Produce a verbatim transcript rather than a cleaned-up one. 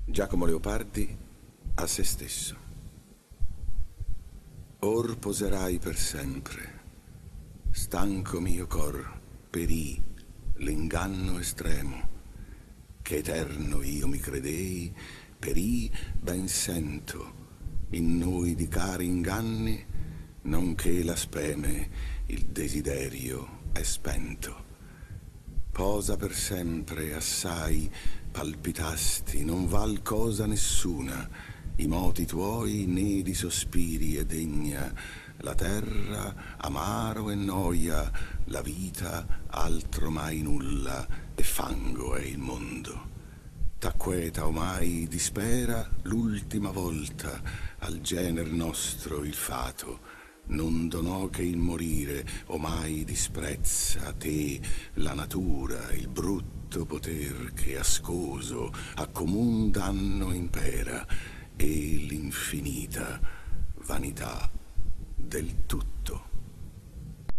Giacomo Leopardi a se stesso. Or poserai per sempre, stanco mio cor, perì l'inganno estremo, che eterno io mi credei, perì ben sento, in noi di cari inganni, nonché la speme, il desiderio è spento. Posa per sempre assai, palpitasti, non val cosa nessuna, i moti tuoi né di sospiri è degna, la terra amaro e noia, la vita altro mai nulla, e fango è il mondo. T'acqueta omai dispera l'ultima volta al gener nostro il fato, non donò che il morire, omai disprezza te la natura, il brutto poter che ascoso a comun danno impera, e l'infinita vanità del tutto.